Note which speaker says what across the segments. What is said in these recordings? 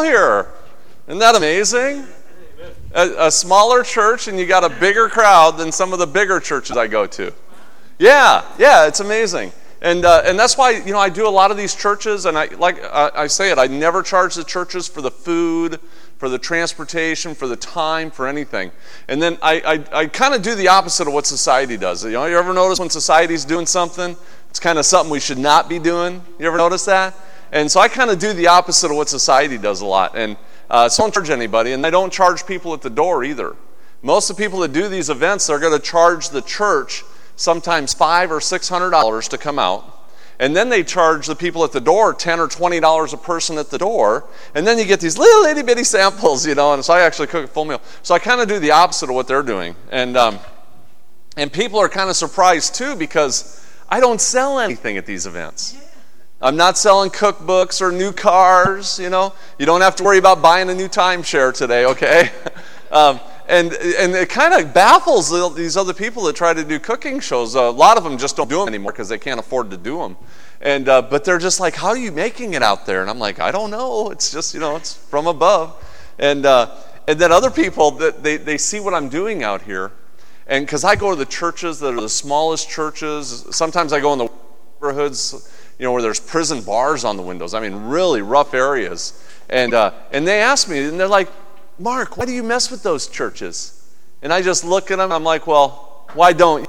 Speaker 1: here. Isn't that amazing? A smaller church and you got a bigger crowd than some of the bigger churches I go to. Yeah, it's amazing. And that's why, I do a lot of these churches, and I say it, I never charge the churches for the food, for the transportation, for the time, for anything. And then I kind of do the opposite of what society does. You ever notice when society's doing something, it's kind of something we should not be doing? You ever notice that? And so I kind of do the opposite of what society does a lot. And so I don't charge anybody, and I don't charge people at the door either. Most of the people that do these events, they're going to charge the church sometimes $500 or $600 to come out. And then they charge the people at the door $10 or $20 a person at the door. And then you get these little itty bitty samples, and so I actually cook a full meal. So I kind of do the opposite of what they're doing. And people are kind of surprised too, because I don't sell anything at these events. I'm not selling cookbooks or new cars, You don't have to worry about buying a new timeshare today, okay? And it kind of baffles these other people that try to do cooking shows. A lot of them just don't do them anymore because they can't afford to do them. And but they're just like, how are you making it out there? And I'm like, I don't know. It's just, it's from above. And then other people, they see what I'm doing out here. And because I go to the churches that are the smallest churches. Sometimes I go in the neighborhoods, where there's prison bars on the windows. I mean, really rough areas. And they ask me, and they're like, Mark, why do you mess with those churches? And I just look at them, I'm like, well, why don't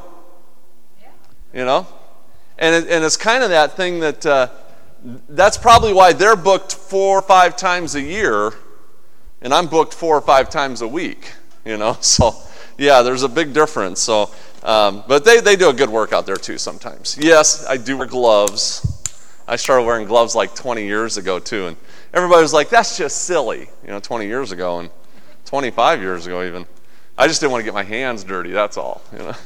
Speaker 1: you? And it's kind of that thing that that's probably why they're booked 4 or 5 times a year, and I'm booked 4 or 5 times a week, So, yeah, there's a big difference. So, but they do a good work out there too sometimes. Yes, I do wear gloves. I started wearing gloves like 20 years ago too, and everybody was like, that's just silly, 20 years ago, and 25 years ago even. I just didn't want to get my hands dirty, that's all.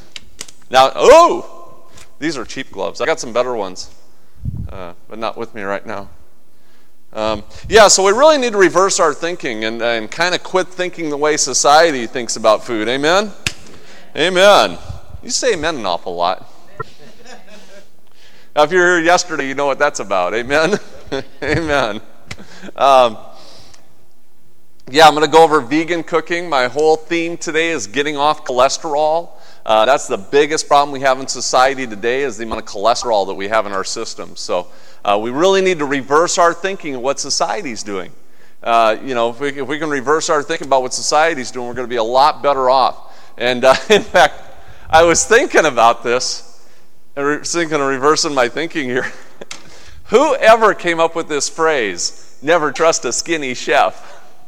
Speaker 1: Now, these are cheap gloves. I got some better ones, but not with me right now. So we really need to reverse our thinking and kind of quit thinking the way society thinks about food. Amen? Amen. You say amen an awful lot. Now, if you were here yesterday, you know what that's about. Amen? Amen. I'm going to go over vegan cooking. My whole theme today is getting off cholesterol. That's the biggest problem we have in society today, is the amount of cholesterol that we have in our system. So we really need to reverse our thinking of what society's doing. If we can reverse our thinking about what society's doing, we're going to be a lot better off. And in fact, I was thinking about this, thinking of reversing my thinking here. Whoever came up with this phrase, never trust a skinny chef?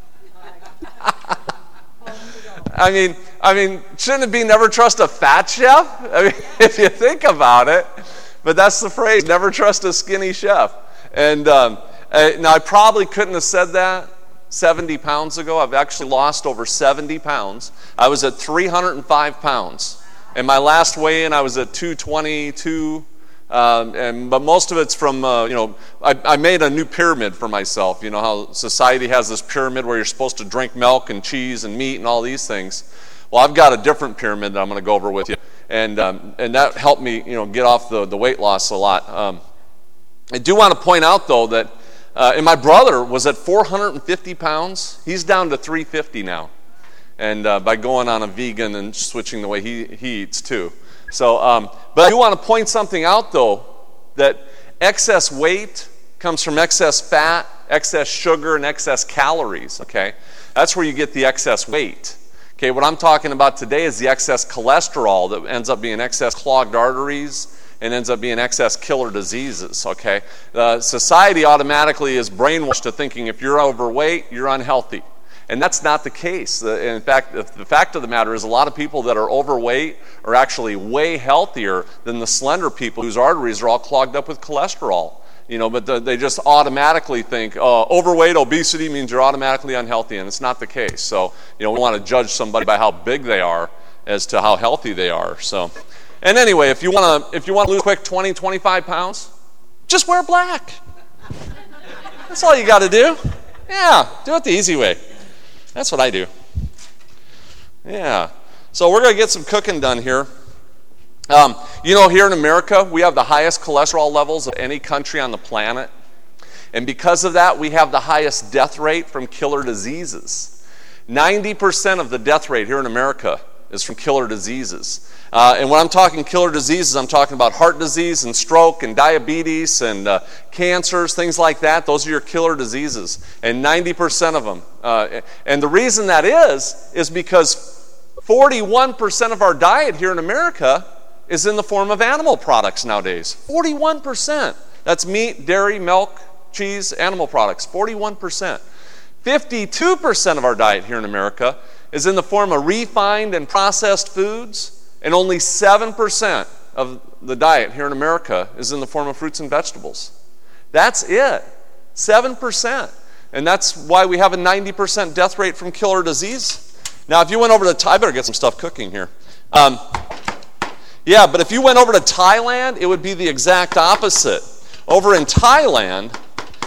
Speaker 1: I mean, shouldn't it be never trust a fat chef? I mean, if you think about it. But that's the phrase, never trust a skinny chef. And now I probably couldn't have said that 70 pounds ago. I've actually lost over 70 pounds. I was at 305 pounds. And my last weigh-in, I was at 222. But most of it's from, I made a new pyramid for myself. You know how society has this pyramid where you're supposed to drink milk and cheese and meat and all these things. Well, I've got a different pyramid that I'm going to go over with you. And that helped me, get off the weight loss a lot. I do want to point out, though, that and my brother was at 450 pounds. He's down to 350 now. And by going on a vegan and switching the way he eats, too. So, but I do want to point something out, though, that excess weight comes from excess fat, excess sugar, and excess calories, okay? That's where you get the excess weight. Okay, what I'm talking about today is the excess cholesterol that ends up being excess clogged arteries and ends up being excess killer diseases, okay? Society automatically is brainwashed to thinking if you're overweight, you're unhealthy. And that's not the case. In fact, the fact of the matter is a lot of people that are overweight are actually way healthier than the slender people whose arteries are all clogged up with cholesterol. But they just automatically think overweight, obesity means you're automatically unhealthy, and it's not the case. So, we want to judge somebody by how big they are as to how healthy they are. So, and anyway, if you want to lose quick 20, 25 pounds, just wear black. That's all you got to do. Yeah, do it the easy way. That's what I do. Yeah. So we're going to get some cooking done here. Here in America, we have the highest cholesterol levels of any country on the planet. And because of that, we have the highest death rate from killer diseases. 90% of the death rate here in America is from killer diseases. And when I'm talking killer diseases, I'm talking about heart disease and stroke and diabetes and cancers, things like that. Those are your killer diseases, and 90% of them. And the reason that is because 41% of our diet here in America is in the form of animal products nowadays. 41%. That's meat, dairy, milk, cheese, animal products. 41%. 52% of our diet here in America is in the form of refined and processed foods. And only 7% of the diet here in America is in the form of fruits and vegetables. That's it. 7%. And that's why we have a 90% death rate from killer disease. Now, if you went over to I better get some stuff cooking here. Yeah, but if you went over to Thailand, it would be the exact opposite. Over in Thailand,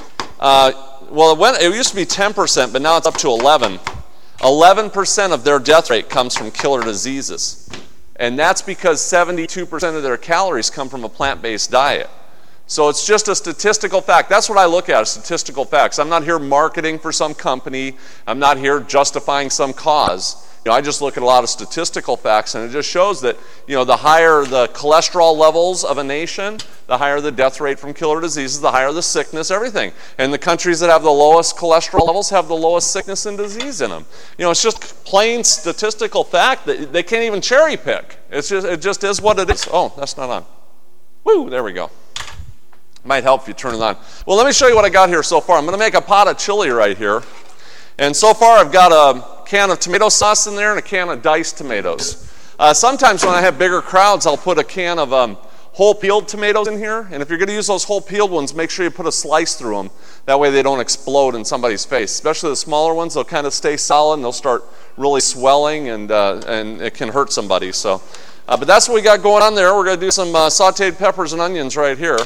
Speaker 1: it used to be 10%, but now it's up to 11%. 11% of their death rate comes from killer diseases. And that's because 72% of their calories come from a plant-based diet. So it's just a statistical fact. That's what I look at, statistical facts. I'm not here marketing for some company. I'm not here justifying some cause. I just look at a lot of statistical facts, and it just shows that, the higher the cholesterol levels of a nation, the higher the death rate from killer diseases, the higher the sickness, everything. And the countries that have the lowest cholesterol levels have the lowest sickness and disease in them. It's just plain statistical fact that they can't even cherry pick. It just is what it is. Oh, that's not on. Woo, there we go. Might help if you turn it on. Well, let me show you what I got here so far. I'm going to make a pot of chili right here. And so far I've got a can of tomato sauce in there and a can of diced tomatoes. Sometimes when I have bigger crowds, I'll put a can of whole peeled tomatoes in here. And if you're going to use those whole peeled ones, make sure you put a slice through them. That way they don't explode in somebody's face. Especially the smaller ones, they'll kind of stay solid and they'll start really swelling and it can hurt somebody. So, but that's what we got going on there. We're going to do some sauteed peppers and onions right here.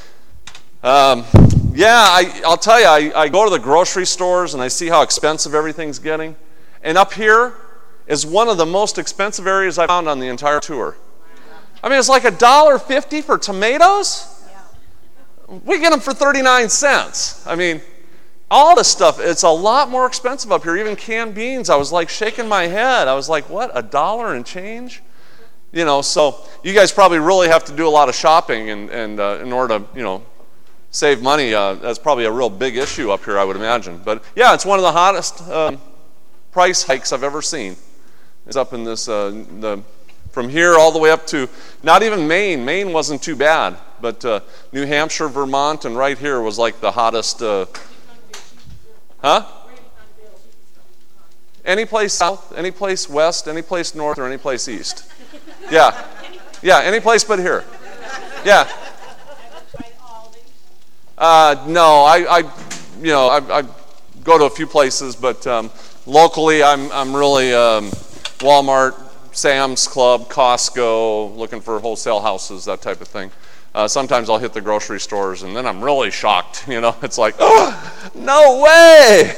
Speaker 1: I'll tell you, I go to the grocery stores and I see how expensive everything's getting. And up here is one of the most expensive areas I found on the entire tour. I mean, it's like $1.50 for tomatoes. We get them for 39 cents. I mean, all this stuff, it's a lot more expensive up here. Even canned beans, I was like shaking my head. I was like, what, $1 and change? So you guys probably really have to do a lot of shopping and in order to, save money. That's probably a real big issue up here, I would imagine. But yeah, it's one of the hottest price hikes I've ever seen. It's up in this, from here all the way up to, not even Maine. Maine wasn't too bad, but New Hampshire, Vermont, and right here was like the hottest. Any place south, any place west, any place north, or any place east. Yeah, any place but here. Yeah. No, I go to a few places, but locally I'm really Walmart, Sam's Club, Costco, looking for wholesale houses, that type of thing. Sometimes I'll hit the grocery stores, and then I'm really shocked. It's like, oh, no way!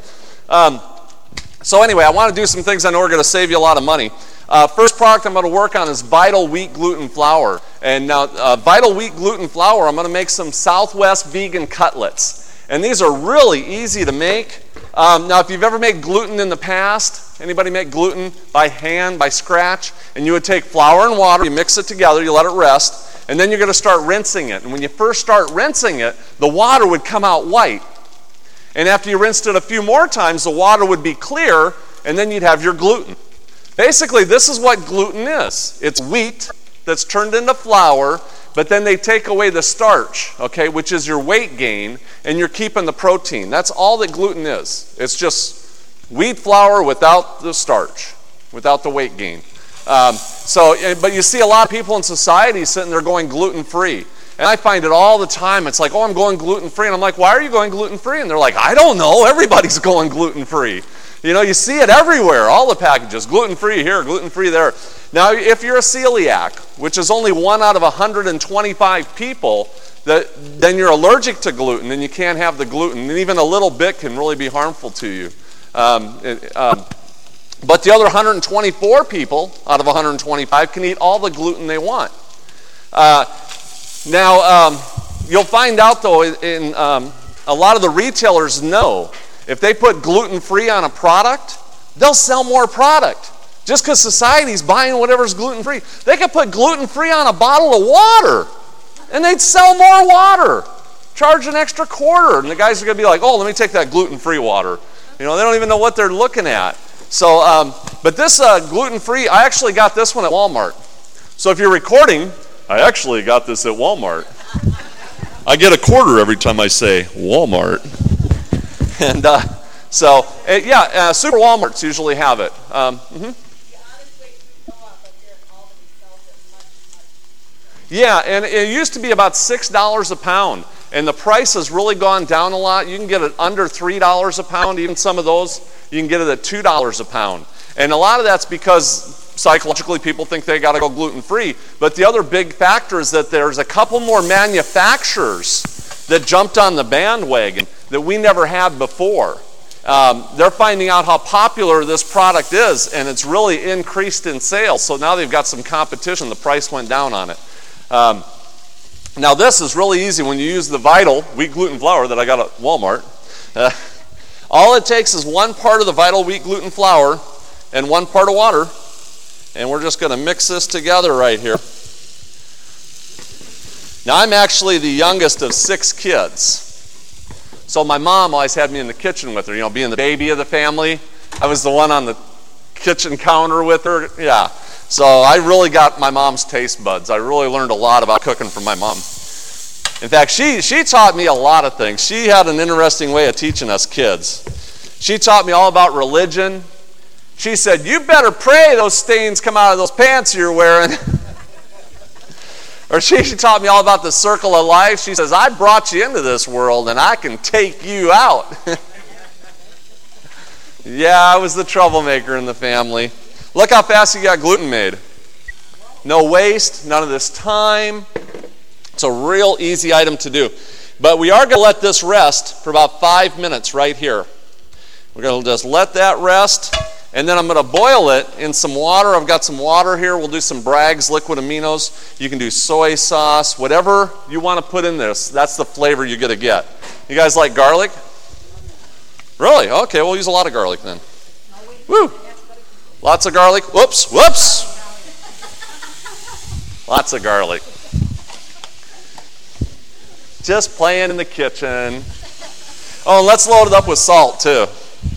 Speaker 1: So anyway, I want to do some things I know are going to save you a lot of money. First product I'm going to work on is Vital Wheat Gluten Flour. And now, Vital Wheat Gluten Flour, I'm going to make some Southwest vegan cutlets. And these are really easy to make. Now, if you've ever made gluten in the past, anybody make gluten by hand, by scratch? And you would take flour and water, you mix it together, you let it rest, and then you're going to start rinsing it. And when you first start rinsing it, the water would come out white. And after you rinsed it a few more times, the water would be clear, and then you'd have your gluten. Basically, this is what gluten is. It's wheat that's turned into flour, but then they take away the starch, okay, which is your weight gain, and you're keeping the protein. That's all that gluten is. It's just wheat flour without the starch, without the weight gain. But you see a lot of people in society sitting there going gluten-free. And I find it all the time. It's like, oh, I'm going gluten-free. And I'm like, why are you going gluten-free? And they're like, I don't know. Everybody's going gluten-free. You see it everywhere, all the packages, gluten-free here, gluten-free there. Now, if you're a celiac, which is only 1 out of 125 people, then you're allergic to gluten and you can't have the gluten. And even a little bit can really be harmful to you. But the other 124 people out of 125 can eat all the gluten they want. Now, you'll find out, though, in a lot of the retailers know if they put gluten-free on a product, they'll sell more product. Just because society's buying whatever's gluten-free. They could put gluten-free on a bottle of water, and they'd sell more water. Charge an extra $0.25, and the guys are going to be like, oh, let me take that gluten-free water. They don't even know what they're looking at. So, but this gluten-free, I actually got this one at Walmart. So if you're recording, I actually got this at Walmart. I get a $0.25 every time I say Walmart. And super Walmarts usually have it. Yeah, and it used to be about $6 a pound. And the price has really gone down a lot. You can get it under $3 a pound. Even some of those, you can get it at $2 a pound. And a lot of that's because psychologically people think they got to go gluten-free. But the other big factor is that there's a couple more manufacturers that jumped on the bandwagon that we never had before. They're finding out how popular this product is, and it's really increased in sales. So now they've got some competition. The price went down on it. Now this is really easy when you use the Vital wheat gluten flour that I got at Walmart. All it takes is 1 part of the Vital wheat gluten flour and 1 part of water, and we're just going to mix this together right here. Now I'm actually the youngest of 6 kids, so my mom always had me in the kitchen with her, being the baby of the family. I was the one on the kitchen counter with her, yeah. So I really got my mom's taste buds. I really learned a lot about cooking from my mom. In fact, she taught me a lot of things. She had an interesting way of teaching us kids. She taught me all about religion. She said, you better pray those stains come out of those pants you're wearing. Or she taught me all about the circle of life. She says, I brought you into this world and I can take you out. Yeah, I was the troublemaker in the family. Look how fast you got gluten made. No waste, none of this time. It's a real easy item to do. But we are going to let this rest for about 5 minutes right here. We're going to just let that rest, and then I'm going to boil it in some water. I've got some water here. We'll do some Bragg's liquid aminos. You can do soy sauce, whatever you want to put in this. That's the flavor you're going to get. You guys like garlic? Really? Okay, we'll use a lot of garlic then. Woo! Lots of garlic. Whoops. Lots of garlic. Just playing in the kitchen. Oh, and let's load it up with salt too.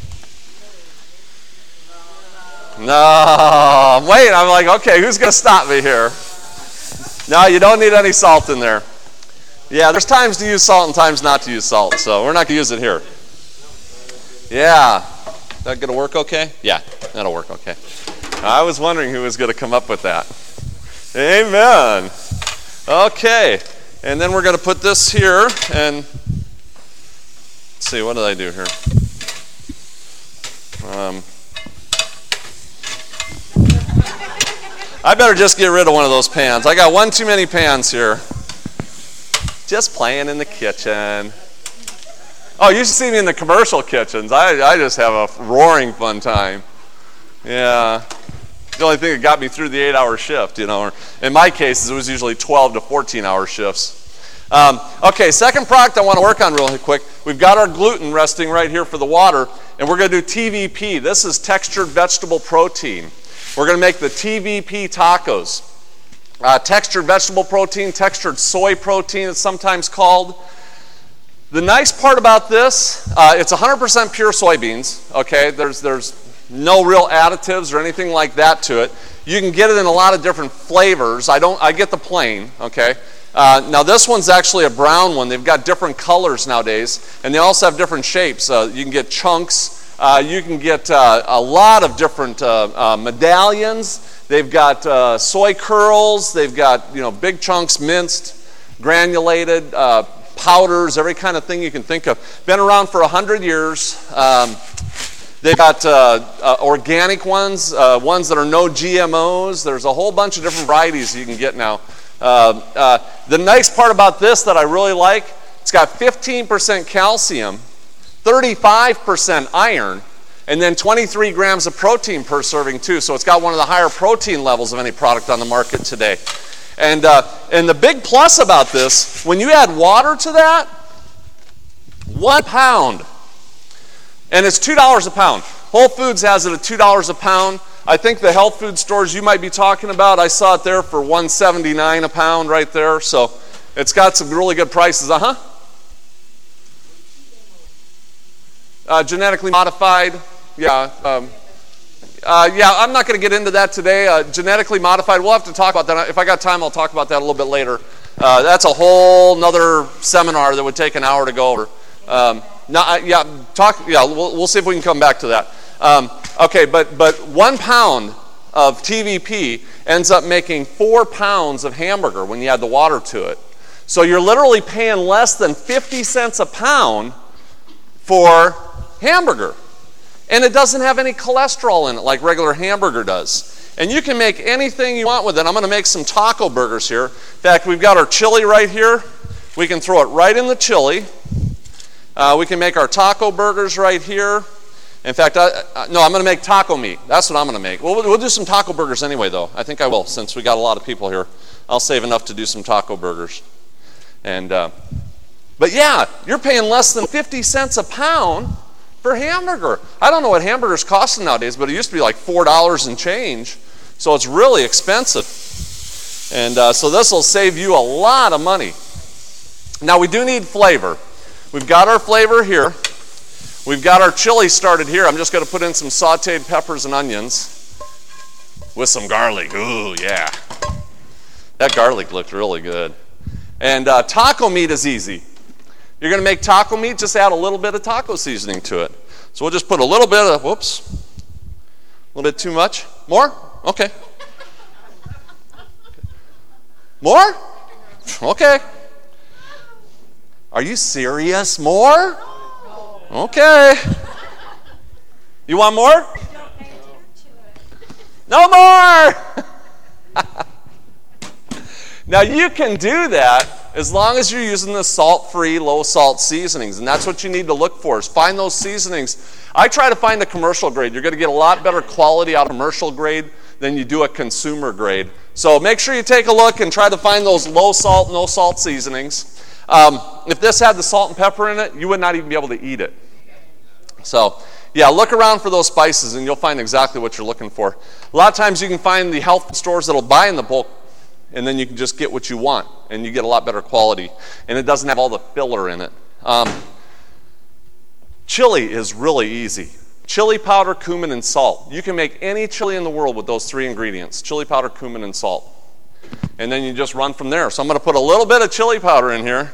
Speaker 1: No, wait, I'm like, okay, who's going to stop me here? No, you don't need any salt in there. Yeah, there's times to use salt and times not to use salt, so we're not going to use it here. Yeah. Is that going to work okay? Yeah, that'll work okay. I was wondering who was going to come up with that. Amen. Okay, and then we're going to put this here, and let's see, what did I do here? I better just get rid of one of those pans. I got one too many pans here. Just playing in the kitchen. Oh, you should see me in the commercial kitchens. I just have a roaring fun time. Yeah. The only thing that got me through the 8-hour shift, or in my cases, it was usually 12 to 14-hour shifts. Okay, second product I want to work on real quick. We've got our gluten resting right here for the water, and we're going to do TVP. This is textured vegetable protein. We're going to make the TVP tacos. Textured vegetable protein, textured soy protein, it's sometimes called. The nice part about this, it's 100% pure soybeans, okay? There's no real additives or anything like that to it. You can get it in a lot of different flavors. I get the plain, okay? Now this one's actually a brown one. They've got different colors nowadays, and they also have different shapes. You can get chunks. You can get a lot of different medallions. They've got soy curls. They've got big chunks, minced, granulated, powders, every kind of thing you can think of. Been around for 100 years. They've got organic ones, ones that are no GMOs. There's a whole bunch of different varieties you can get now. The nice part about this that I really like, it's got 15% calcium, 35% iron, and then 23 grams of protein per serving too. So it's got one of the higher protein levels of any product on the market today. And the big plus about this, when you add water to that, 1 pound. And it's $2 a pound. Whole Foods has it at $2 a pound. I think the health food stores you might be talking about, I saw it there for $1.79 a pound right there. So it's got some really good prices. Genetically modified. Yeah. I'm not going to get into that today. Genetically modified, we'll have to talk about that. If I got time, I'll talk about that a little bit later. That's a whole nother seminar that would take an hour to go over. We'll see if we can come back to that. Okay, but 1 pound of TVP ends up making 4 pounds of hamburger when you add the water to it. So you're literally paying less than 50 cents a pound for hamburger. And it doesn't have any cholesterol in it like regular hamburger does. And you can make anything you want with it. I'm going to make some taco burgers here. In fact, we've got our chili right here. We can throw it right in the chili. We can make our taco burgers right here. In fact, I'm going to make taco meat. That's what I'm going to make. We'll do some taco burgers anyway, though. I think I will, since we got a lot of people here. I'll save enough to do some taco burgers. But yeah, you're paying less than 50 cents a pound for hamburger. I don't know what hamburgers cost nowadays, but it used to be like $4 and change. So it's really expensive. And so this will save you a lot of money. Now we do need flavor. We've got our flavor here. We've got our chili started here. I'm just going to put in some sauteed peppers and onions with some garlic. Ooh, yeah. That garlic looked really good. And taco meat is easy. You're going to make taco meat, just add a little bit of taco seasoning to it. So we'll just put a little bit of, a little bit too much. More? Okay. More? Okay. Are you serious? More? Okay. You want more? No more! Now you can do that as long as you're using the salt-free, low-salt seasonings. And that's what you need to look for, is find those seasonings. I try to find the commercial grade. You're going to get a lot better quality out of commercial grade than you do a consumer grade. So make sure you take a look and try to find those low-salt, no-salt seasonings. If this had the salt and pepper in it, you would not even be able to eat it. So, yeah, look around for those spices and you'll find exactly what you're looking for. A lot of times you can find the health stores that'll buy in the bulk, and then you can just get what you want, and you get a lot better quality. And it doesn't have all the filler in it. Chili is really easy. Chili powder, cumin, and salt. You can make any chili in the world with those 3 ingredients: chili powder, cumin, and salt. And then you just run from there. So I'm going to put a little bit of chili powder in here.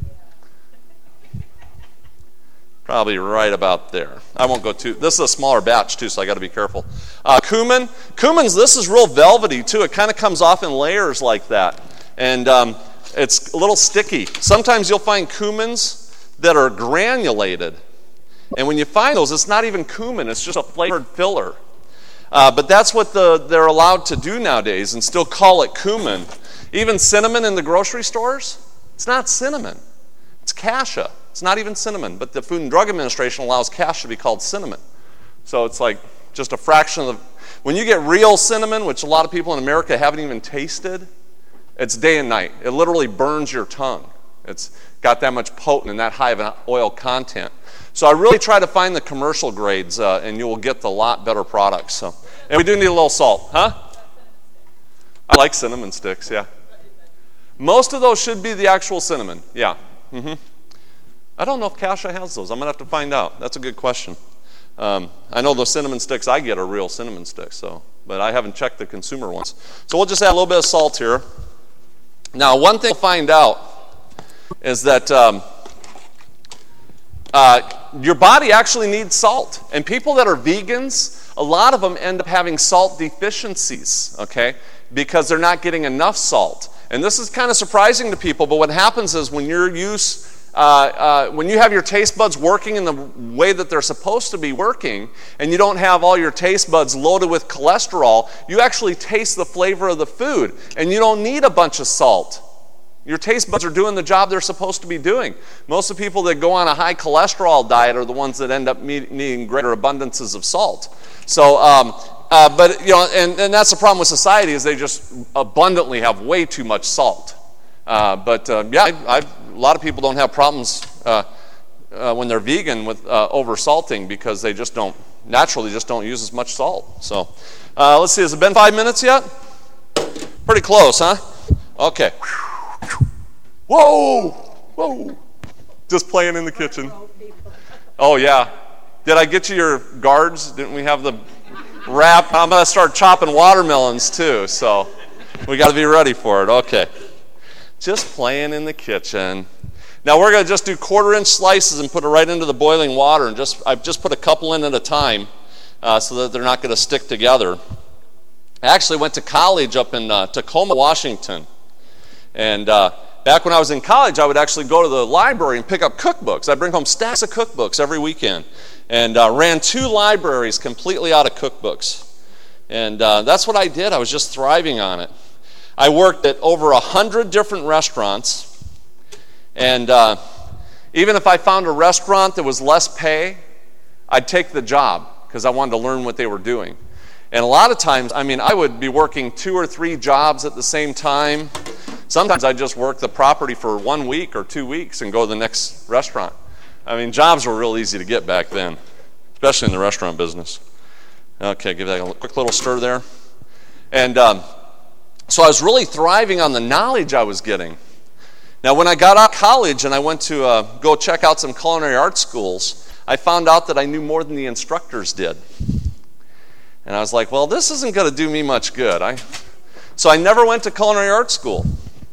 Speaker 1: Probably right about there. I won't go too. This is a smaller batch too, so I got to be careful. Cumin. This is real velvety too. It kind of comes off in layers like that, and it's a little sticky. Sometimes you'll find cumins that are granulated, and when you find those, it's not even cumin. It's just a flavored filler. But that's what they're allowed to do nowadays, and still call it cumin. Even cinnamon in the grocery stores, it's not cinnamon. It's cassia. It's not even cinnamon, but the Food and Drug Administration allows cassia to be called cinnamon. So it's like just a fraction of the... When you get real cinnamon, which a lot of people in America haven't even tasted, it's day and night. It literally burns your tongue. It's got that much potent and that high of an oil content. So I really try to find the commercial grades, and you will get the lot better products. So, and we do need a little salt, huh? I like cinnamon sticks, yeah. Most of those should be the actual cinnamon, yeah. Mm-hmm. I don't know if cassia has those. I'm going to have to find out. That's a good question. I know those cinnamon sticks I get are real cinnamon sticks, but I haven't checked the consumer ones. So we'll just add a little bit of salt here. Now, one thing we'll find out is that your body actually needs salt. And people that are vegans, a lot of them end up having salt deficiencies, okay, because they're not getting enough salt. And this is kind of surprising to people, but what happens is when when you have your taste buds working in the way that they're supposed to be working, and you don't have all your taste buds loaded with cholesterol, you actually taste the flavor of the food, and you don't need a bunch of salt. Your taste buds are doing the job they're supposed to be doing. Most of the people that go on a high cholesterol diet are the ones that end up needing greater abundances of salt. So, but you know, and that's the problem with society, is they just abundantly have way too much salt. A lot of people don't have problems when they're vegan with over salting, because they just don't use as much salt. So let's see, has it been 5 minutes yet? Pretty close, huh? Okay. Whoa. Just playing in the kitchen. Oh yeah. Did I get you your guards? Didn't we have the wrap? I'm going to start chopping watermelons too, so we got to be ready for it. Okay. Just playing in the kitchen. Now we're going to just do 1/4-inch slices and put it right into the boiling water, and I've just put a couple in at a time so that they're not going to stick together. I actually went to college up in Tacoma, Washington, and back when I was in college, I would actually go to the library and pick up cookbooks. I'd bring home stacks of cookbooks every weekend, and ran 2 libraries completely out of cookbooks. And that's what I did. I was just thriving on it. I worked at over 100 different restaurants, and even if I found a restaurant that was less pay, I'd take the job because I wanted to learn what they were doing. And a lot of times, I would be working 2 or 3 jobs at the same time. Sometimes I'd just work the property for 1 week or 2 weeks and go to the next restaurant. Jobs were real easy to get back then, especially in the restaurant business. Okay, give that a quick little stir there. And so I was really thriving on the knowledge I was getting. Now, when I got out of college and I went to go check out some culinary arts schools, I found out that I knew more than the instructors did. And I was like, well, this isn't going to do me much good. So I never went to culinary arts school.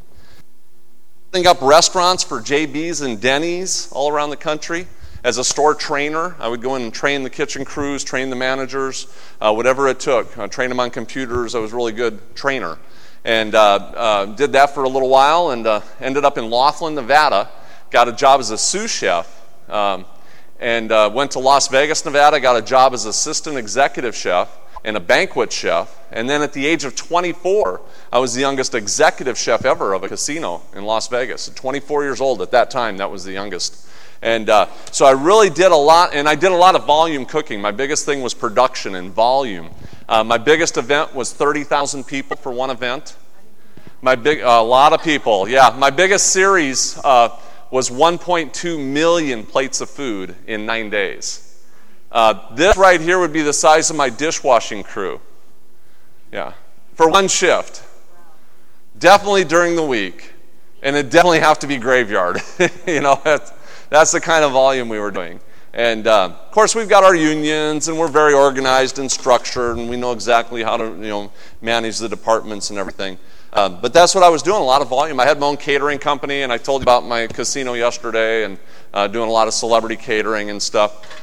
Speaker 1: Setting up restaurants for JB's and Denny's all around the country. As a store trainer, I would go in and train the kitchen crews, train the managers, whatever it took. Train them on computers. I was a really good trainer. And did that for a little while, and ended up in Laughlin, Nevada. Got a job as a sous chef. And went to Las Vegas, Nevada, got a job as assistant executive chef and a banquet chef. And then at the age of 24, I was the youngest executive chef ever of a casino in Las Vegas. At 24 years old at that time, that was the youngest. And so I really did a lot, and I did a lot of volume cooking. My biggest thing was production and volume. My biggest event was 30,000 people for one event. A lot of people, yeah. My biggest series was 1.2 million plates of food in 9 days. This right here would be the size of my dishwashing crew. Yeah, for one shift. Definitely during the week. And it definitely have to be graveyard. That's the kind of volume we were doing. And of course, we've got our unions, and we're very organized and structured, and we know exactly how to manage the departments and everything. But that's what I was doing, a lot of volume. I had my own catering company, and I told you about my casino yesterday, and doing a lot of celebrity catering and stuff.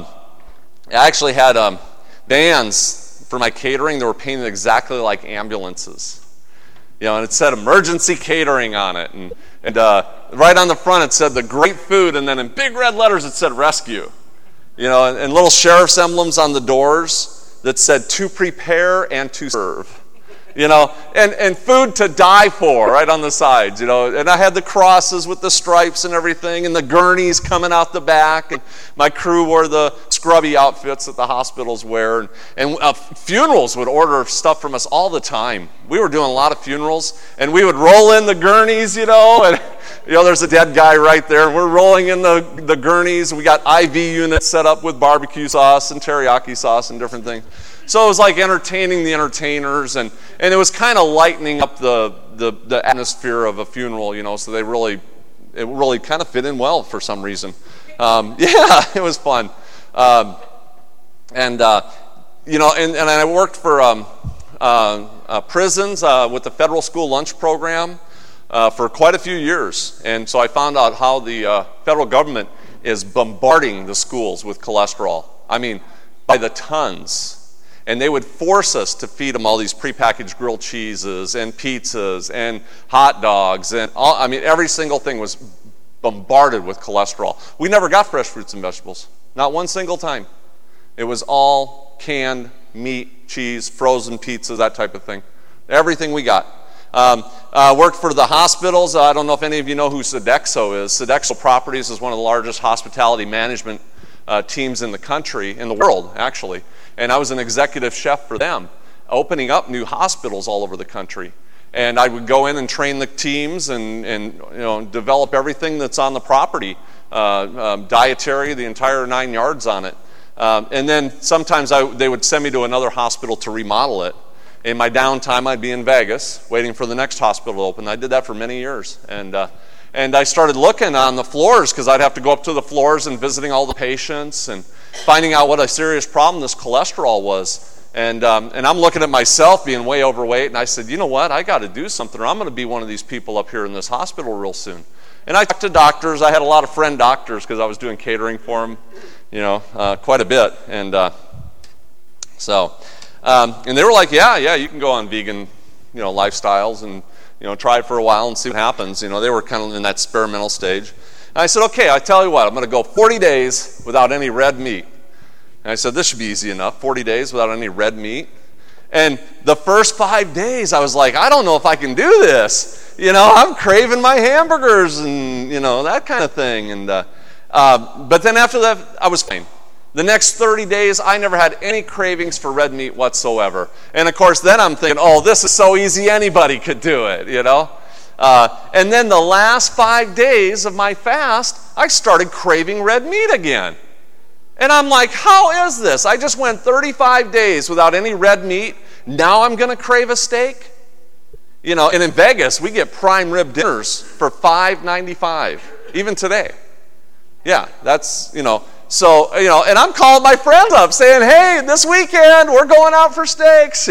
Speaker 1: I actually had vans for my catering that were painted exactly like ambulances. And it said emergency catering on it. And right on the front it said the great food, and then in big red letters it said rescue. And little sheriff's emblems on the doors that said to prepare and to serve. And food to die for right on the sides, and I had the crosses with the stripes and everything, and the gurneys coming out the back, and my crew wore the scrubby outfits that the hospitals wear, and funerals would order stuff from us all the time. We were doing a lot of funerals, and we would roll in the gurneys, and there's a dead guy right there, and we're rolling in the gurneys. We got IV units set up with barbecue sauce and teriyaki sauce and different things. So it was like entertaining the entertainers, and it was kind of lightening up the atmosphere of a funeral, so it really kind of fit in well for some reason. Yeah, it was fun. And I worked for prisons with the federal school lunch program for quite a few years. And so I found out how the federal government is bombarding the schools with cholesterol. By the tons. And they would force us to feed them all these prepackaged grilled cheeses and pizzas and hot dogs. And every single thing was bombarded with cholesterol. We never got fresh fruits and vegetables. Not one single time. It was all canned meat, cheese, frozen pizzas, that type of thing. Everything we got. Worked for the hospitals. I don't know if any of you know who Sodexo is. Sodexo Properties is one of the largest hospitality management teams in the country, in the world, actually. And I was an executive chef for them, opening up new hospitals all over the country. And I would go in and train the teams and develop everything that's on the property dietary, the entire 9 yards on it. And then sometimes they would send me to another hospital to remodel it. In my downtime, I'd be in Vegas waiting for the next hospital to open. I did that for many years. And I started looking on the floors because I'd have to go up to the floors and visiting all the patients and finding out what a serious problem this cholesterol was. And I'm looking at myself being way overweight, and I said, you know what, I got to do something, or I'm going to be one of these people up here in this hospital real soon. And I talked to doctors. I had a lot of friend doctors because I was doing catering for them, quite a bit. And and they were like, yeah, you can go on vegan, lifestyles and, try it for a while and see what happens. They were kind of in that experimental stage. And I said, okay, I tell you what, I'm going to go 40 days without any red meat. And I said, this should be easy enough, 40 days without any red meat. And the first 5 days, I was like, I don't know if I can do this. I'm craving my hamburgers and, that kind of thing. And but then after that, I was fine. The next 30 days, I never had any cravings for red meat whatsoever. And of course, then I'm thinking, oh, this is so easy, anybody could do it, And then the last 5 days of my fast, I started craving red meat again. And I'm like, how is this? I just went 35 days without any red meat. Now I'm going to crave a steak? And in Vegas, we get prime rib dinners for $5.95, even today. Yeah, that's, So, and I'm calling my friends up saying, hey, this weekend we're going out for steaks,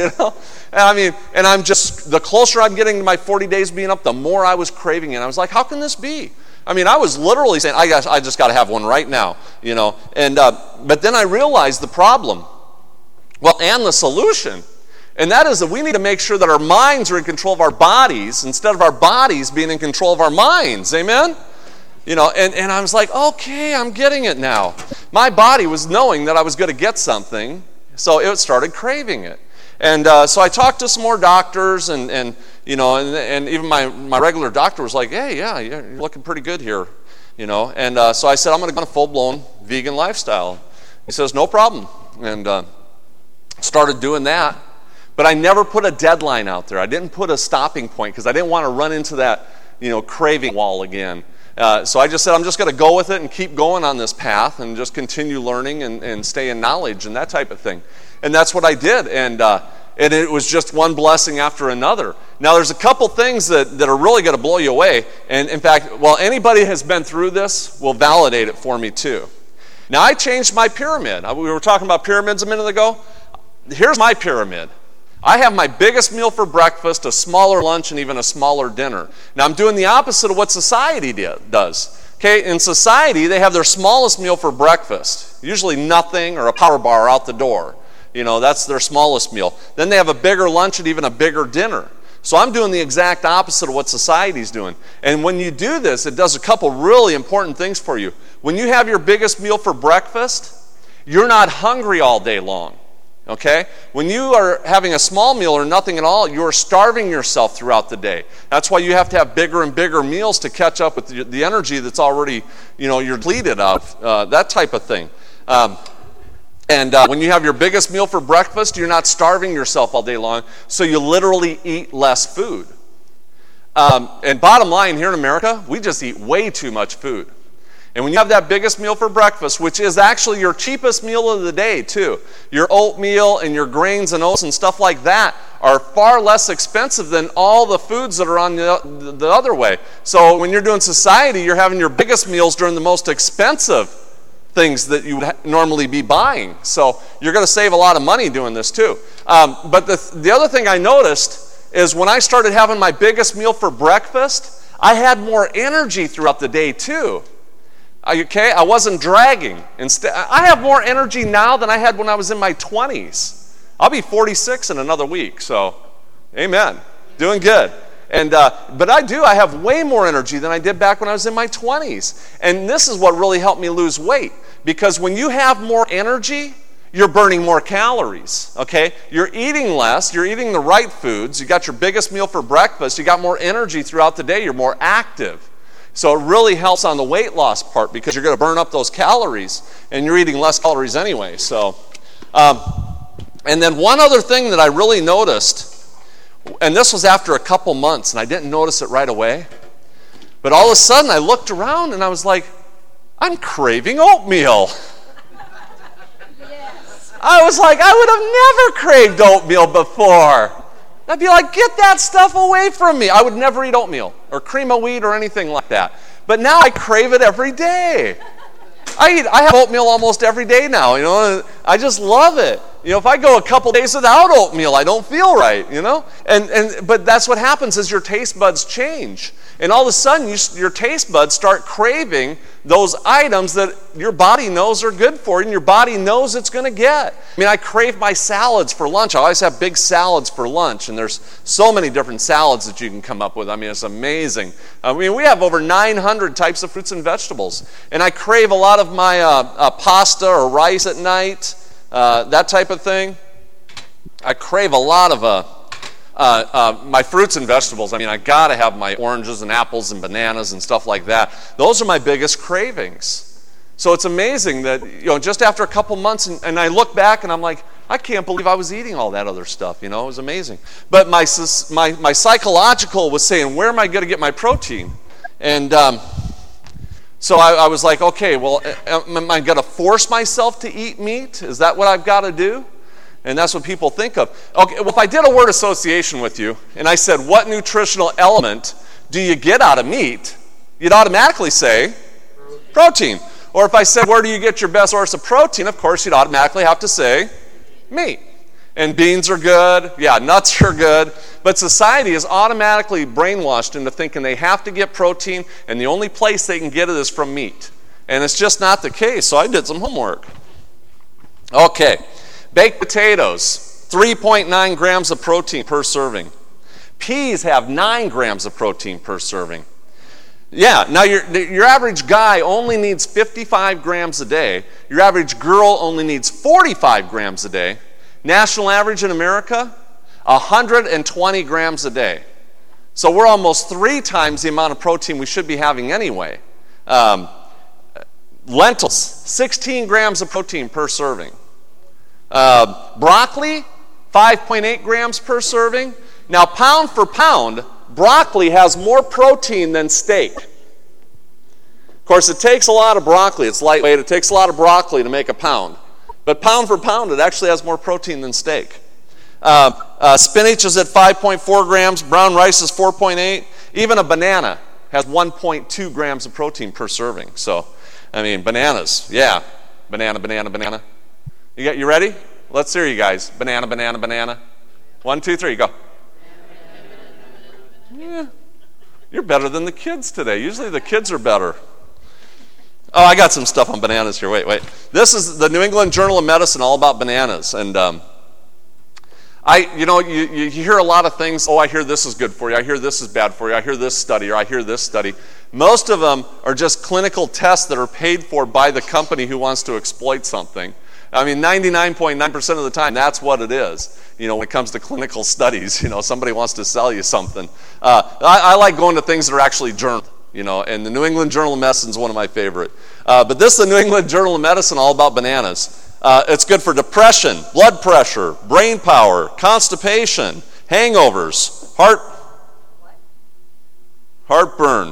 Speaker 1: And I'm just, the closer I'm getting to my 40 days being up, the more I was craving it. I was like, how can this be? I was literally saying, I just got to have one right now, And but then I realized the problem, and the solution, and that is that we need to make sure that our minds are in control of our bodies instead of our bodies being in control of our minds. Amen? And I was like, okay, I'm getting it now. My body was knowing that I was going to get something, so it started craving it. And so I talked to some more doctors, and even my regular doctor was like, hey, yeah, you're looking pretty good here, And so I said, I'm going to go on a full-blown vegan lifestyle. He says, no problem, and started doing that. But I never put a deadline out there. I didn't put a stopping point because I didn't want to run into that, craving wall again. So I just said, I'm just going to go with it and keep going on this path and just continue learning and stay in knowledge and that type of thing. And that's what I did. And it was just one blessing after another. Now, there's a couple things that are really going to blow you away. And in fact, anybody has been through this will validate it for me too. Now, I changed my pyramid. We were talking about pyramids a minute ago. Here's my pyramid. I have my biggest meal for breakfast, a smaller lunch, and even a smaller dinner. Now, I'm doing the opposite of what society does. Okay, in society, they have their smallest meal for breakfast, usually nothing or a power bar out the door. That's their smallest meal. Then they have a bigger lunch and even a bigger dinner. So I'm doing the exact opposite of what society's doing. And when you do this, it does a couple really important things for you. When you have your biggest meal for breakfast, you're not hungry all day long. Okay? When you are having a small meal or nothing at all, you're starving yourself throughout the day. That's why you have to have bigger and bigger meals to catch up with the energy that's already, you're depleted of, that type of thing. When you have your biggest meal for breakfast, you're not starving yourself all day long, so you literally eat less food. And bottom line, here in America, we just eat way too much food. And when you have that biggest meal for breakfast, which is actually your cheapest meal of the day too, your oatmeal and your grains and oats and stuff like that are far less expensive than all the foods that are on the other way. So when you're doing society, you're having your biggest meals during the most expensive things that you would normally be buying. So you're going to save a lot of money doing this too. But the other thing I noticed is when I started having my biggest meal for breakfast, I had more energy throughout the day too. Okay, I wasn't dragging. Instead, I have more energy now than I had when I was in my 20s. I'll be 46 in another week, so amen. Doing good. But I have way more energy than I did back when I was in my 20s. And this is what really helped me lose weight. Because when you have more energy, you're burning more calories, okay? You're eating less, you're eating the right foods, you got your biggest meal for breakfast, you got more energy throughout the day, you're more active. So it really helps on the weight loss part because you're going to burn up those calories and you're eating less calories anyway. So, and then one other thing that I really noticed, and this was after a couple months and I didn't notice it right away, but all of a sudden I looked around and I was like, I'm craving oatmeal.
Speaker 2: Yes.
Speaker 1: I was like, I would have never craved oatmeal before. I'd be like, get that stuff away from me. I would never eat oatmeal or cream of wheat or anything like that. But now I crave it every day. I have oatmeal almost every day now, I just love it. If I go a couple days without oatmeal, I don't feel right, But that's what happens is your taste buds change. And all of a sudden, your taste buds start craving those items that your body knows are good for you and your body knows it's going to get. I crave my salads for lunch. I always have big salads for lunch, and there's so many different salads that you can come up with. It's amazing. We have over 900 types of fruits and vegetables. And I crave a lot of my pasta or rice at night, that type of thing. I crave a lot of my fruits and vegetables. I got to have my oranges and apples and bananas and stuff like that. Those are my biggest cravings. So it's amazing that, just after a couple months, and I look back and I'm like, I can't believe I was eating all that other stuff. It was amazing. But my psychological was saying, where am I going to get my protein? And so I was like, okay, well, am I going to force myself to eat meat? Is that what I've got to do? And that's what people think of. Okay, well, if I did a word association with you, and I said, what nutritional element do you get out of meat? You'd automatically say, protein. Or if I said, where do you get your best source of protein? Of course, you'd automatically have to say, meat. And beans are good. Yeah, nuts are good. But society is automatically brainwashed into thinking they have to get protein, and the only place they can get it is from meat. And it's just not the case, so I did some homework. Okay. Baked potatoes, 3.9 grams of protein per serving. Peas have 9 grams of protein per serving. Yeah, now your average guy only needs 55 grams a day. Your average girl only needs 45 grams a day. National average in America, 120 grams a day. So we're almost 3 times the amount of protein we should be having anyway. Lentils, 16 grams of protein per serving. Broccoli, 5.8 grams per serving. Now, pound for pound, broccoli has more protein than steak. Of course, it takes a lot of broccoli. It's lightweight. It takes a lot of broccoli to make a pound. But pound for pound, it actually has more protein than steak. Spinach is at 5.4 grams. Brown rice is 4.8. Even a banana has 1.2 grams of protein per serving. So, bananas. Yeah. Banana. You ready? Let's hear you guys. Banana. 1, 2, 3, go. Yeah. You're better than the kids today. Usually the kids are better. Oh, I got some stuff on bananas here. Wait. This is the New England Journal of Medicine, all about bananas. And you hear a lot of things. Oh, I hear this is good for you. I hear this is bad for you. I hear this study, or I hear this study. Most of them are just clinical tests that are paid for by the company who wants to exploit something. 99.9% of the time, that's what it is. When it comes to clinical studies, somebody wants to sell you something. I like going to things that are actually journaled, and the New England Journal of Medicine is one of my favorite. But this is the New England Journal of Medicine, all about bananas. It's good for depression, blood pressure, brain power, constipation, hangovers, heartburn.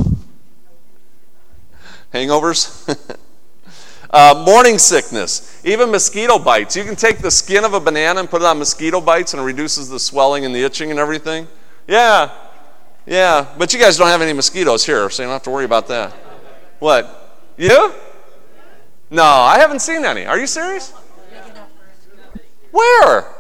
Speaker 1: Hangovers? Morning sickness, even mosquito bites. You can take the skin of a banana and put it on mosquito bites and it reduces the swelling and the itching and everything. Yeah. But you guys don't have any mosquitoes here, so you don't have to worry about that. What? You? No, I haven't seen any. Are you serious? Where?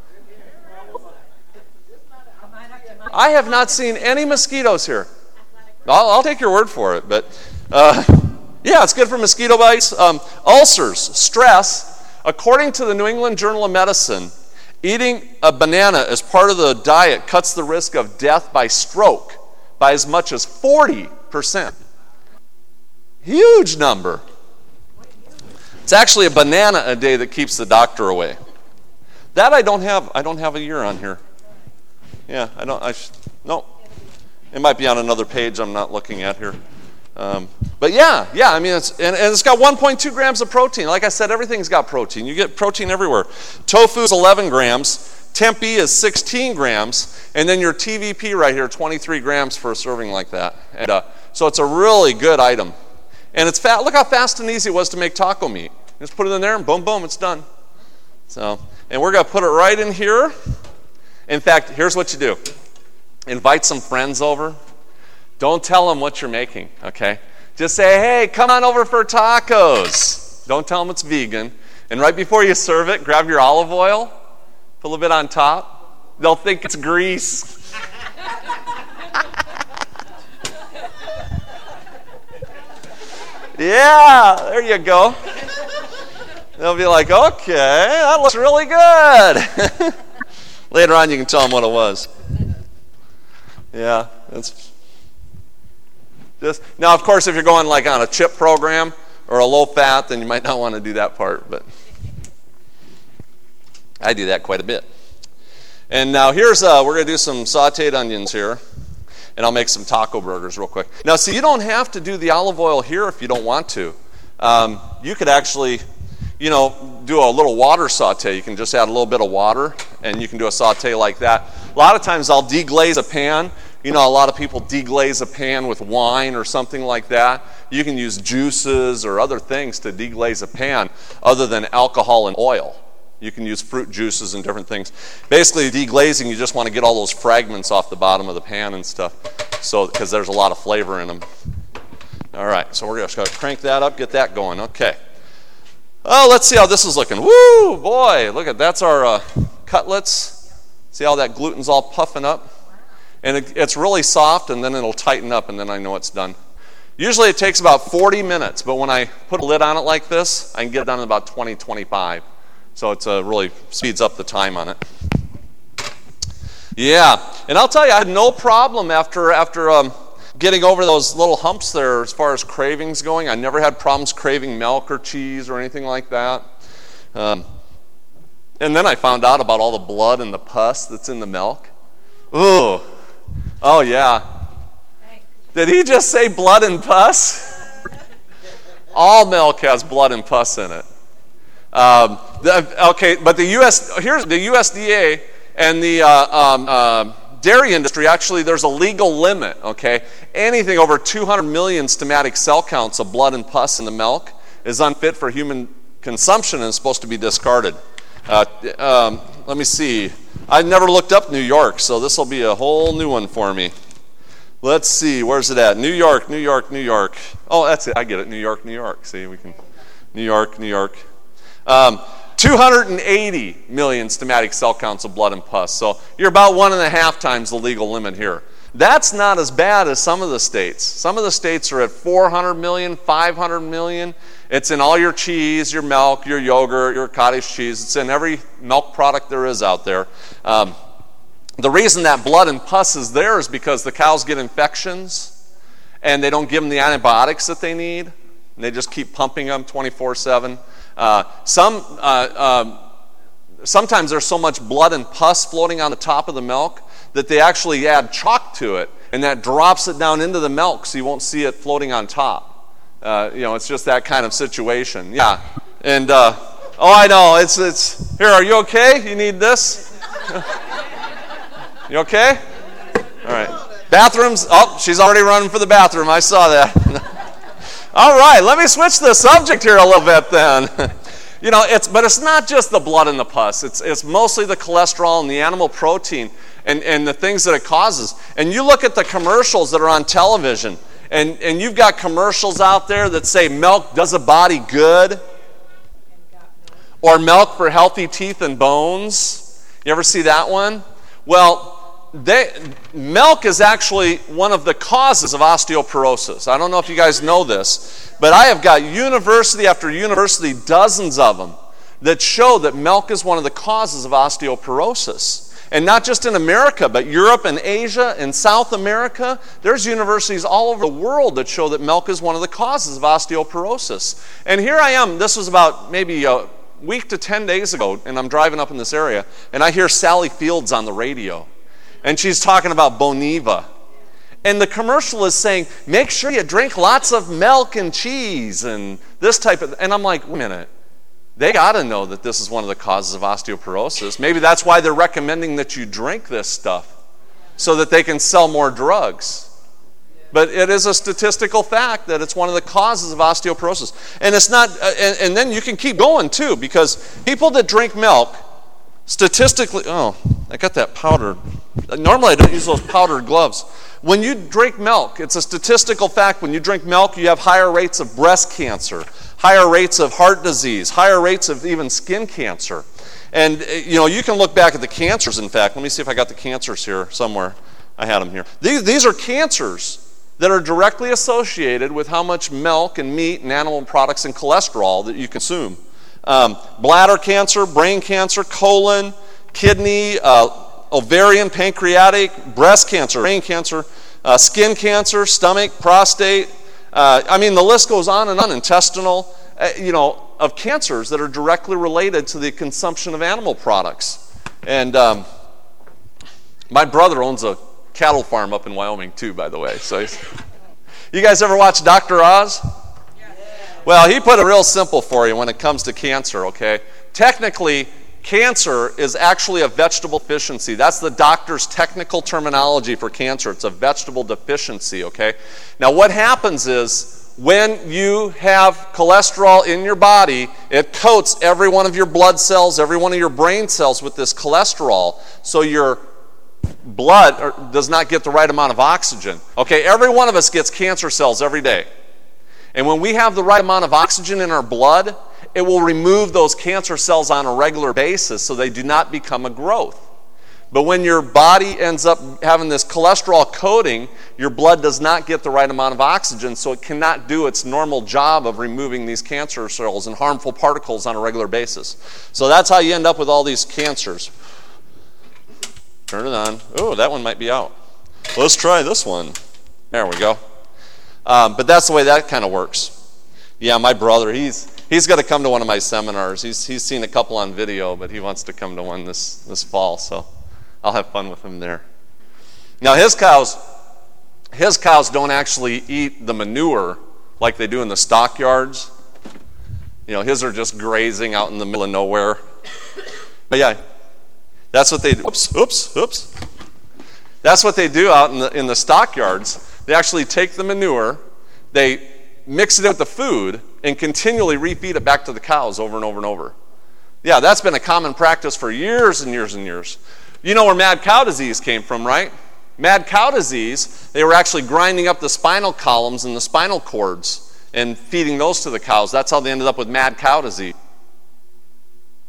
Speaker 1: I have not seen any mosquitoes here. I'll take your word for it, but... yeah, it's good for mosquito bites. Ulcers, stress. According to the New England Journal of Medicine, eating a banana as part of the diet cuts the risk of death by stroke by as much as 40%. Huge number. It's actually a banana a day that keeps the doctor away. That I don't have a year on here. Yeah, no. It might be on another page I'm not looking at here. But it's got 1.2 grams of protein. Like I said, everything's got protein. You get protein everywhere. Tofu is 11 grams. Tempeh is 16 grams. And then your TVP right here, 23 grams for a serving like that. And so it's a really good item. And it's fat. Look how fast and easy it was to make taco meat. Just put it in there and boom, boom, it's done. So, and we're going to put it right in here. In fact, here's what you do. Invite some friends over. Don't tell them what you're making, okay? Just say, hey, come on over for tacos. Don't tell them it's vegan. And right before you serve it, grab your olive oil, put a little bit on top. They'll think it's grease. Yeah, there you go. They'll be like, okay, that looks really good. Later on, you can tell them what it was. Yeah, that's just now. Of course, if you're going like on a chip program or a low fat, then you might not want to do that part. But I do that quite a bit. And now here's we're going to do some sautéed onions here. And I'll make some taco burgers real quick. Now, see, you don't have to do the olive oil here if you don't want to. You could actually, do a little water saute. You can just add a little bit of water, and you can do a saute like that. A lot of times I'll deglaze a pan. A lot of people deglaze a pan with wine or something like that. You can use juices or other things to deglaze a pan other than alcohol and oil. You can use fruit juices and different things. Basically, deglazing, you just want to get all those fragments off the bottom of the pan and stuff, because there's a lot of flavor in them. All right, so we're just going to crank that up, get that going. Okay. Oh, let's see how this is looking. Woo, boy, look at that's our cutlets. See how that gluten's all puffing up? And it's really soft, and then it'll tighten up, and then I know it's done. Usually it takes about 40 minutes, but when I put a lid on it like this, I can get it done in about 20, 25. So it really speeds up the time on it. Yeah, and I'll tell you, I had no problem after getting over those little humps there as far as cravings going. I never had problems craving milk or cheese or anything like that. And then I found out about all the blood and the pus that's in the milk. Ooh, oh yeah. Did he just say blood and pus? All milk has blood and pus in it. Okay, but here's the USDA and the dairy industry. Actually, there's a legal limit. Okay, anything over 200 million stomatic cell counts of blood and pus in the milk is unfit for human consumption and is supposed to be discarded. Let me see. I've never looked up New York, so this will be a whole new one for me. Let's see. Where's it at? New York, New York, New York. Oh, that's it. I get it. New York, New York. See, we can. New York, New York. 280 million stomatic cell counts of blood and pus. So you're about 1.5 times the legal limit here. That's not as bad as some of the states. Some of the states are at 400 million, 500 million. It's in all your cheese, your milk, your yogurt, your cottage cheese. It's in every milk product there is out there. The reason that blood and pus is there is because the cows get infections and they don't give them the antibiotics that they need. And they just keep pumping them 24/7. Sometimes there's so much blood and pus floating on the top of the milk that they actually add chalk to it, and that drops it down into the milk so you won't see it floating on top. It's just that kind of situation. Yeah, and I know it's here. Are you okay? You need this? You okay? All right. Bathrooms. Oh, she's already running for the bathroom. I saw that. All right, let me switch the subject here a little bit then. But it's not just the blood and the pus. It's mostly the cholesterol and the animal protein and the things that it causes. And you look at the commercials that are on television, and you've got commercials out there that say milk does a body good, or milk for healthy teeth and bones. You ever see that one? Well, milk is actually one of the causes of osteoporosis. I don't know if you guys know this, but I have got university after university, dozens of them, that show that milk is one of the causes of osteoporosis. And not just in America, but Europe and Asia and South America. There's universities all over the world that show that milk is one of the causes of osteoporosis. And here I am, this was about maybe a week to 10 days ago, and I'm driving up in this area, and I hear Sally Fields on the radio. And she's talking about Boniva. And the commercial is saying, make sure you drink lots of milk and cheese and this type of, and I'm like, wait a minute. They got to know that this is one of the causes of osteoporosis. Maybe that's why they're recommending that you drink this stuff, so that they can sell more drugs. But it is a statistical fact that it's one of the causes of osteoporosis. And it's not, and then you can keep going too, because people that drink milk, statistically, oh, I got that powder. Normally I don't use those powdered gloves. When you drink milk, it's a statistical fact, when you drink milk, you have higher rates of breast cancer, higher rates of heart disease, higher rates of even skin cancer. And, you can look back at the cancers, in fact. Let me see if I got the cancers here somewhere. I had them here. These are cancers that are directly associated with how much milk and meat and animal products and cholesterol that you consume. Bladder cancer, brain cancer, colon, kidney, ovarian, pancreatic, breast cancer, brain cancer, skin cancer, stomach, prostate. The list goes on and on, intestinal, of cancers that are directly related to the consumption of animal products. And my brother owns a cattle farm up in Wyoming too, by the way. So, you guys ever watch Dr. Oz? Well, he put it real simple for you when it comes to cancer, okay? Technically, cancer is actually a vegetable deficiency. That's the doctor's technical terminology for cancer. It's a vegetable deficiency, okay? Now, what happens is when you have cholesterol in your body, it coats every one of your blood cells, every one of your brain cells with this cholesterol, so your blood does not get the right amount of oxygen. Okay, every one of us gets cancer cells every day. And when we have the right amount of oxygen in our blood, it will remove those cancer cells on a regular basis so they do not become a growth. But when your body ends up having this cholesterol coating, your blood does not get the right amount of oxygen, so it cannot do its normal job of removing these cancer cells and harmful particles on a regular basis. So that's how you end up with all these cancers. Turn it on. Oh, that one might be out. Let's try this one. There we go. But that's the way that kind of works. Yeah, my brother, he's got to come to one of my seminars. He's seen a couple on video, but he wants to come to one this fall, so I'll have fun with him there. Now, his cows don't actually eat the manure like they do in the stockyards. His are just grazing out in the middle of nowhere. But yeah, that's what they do. Oops. That's what they do out in the stockyards. They actually take the manure, they mix it with the food, and continually refeed it back to the cows over and over and over. Yeah, that's been a common practice for years and years and years. You know where mad cow disease came from, right? Mad cow disease, they were actually grinding up the spinal columns and the spinal cords and feeding those to the cows. That's how they ended up with mad cow disease.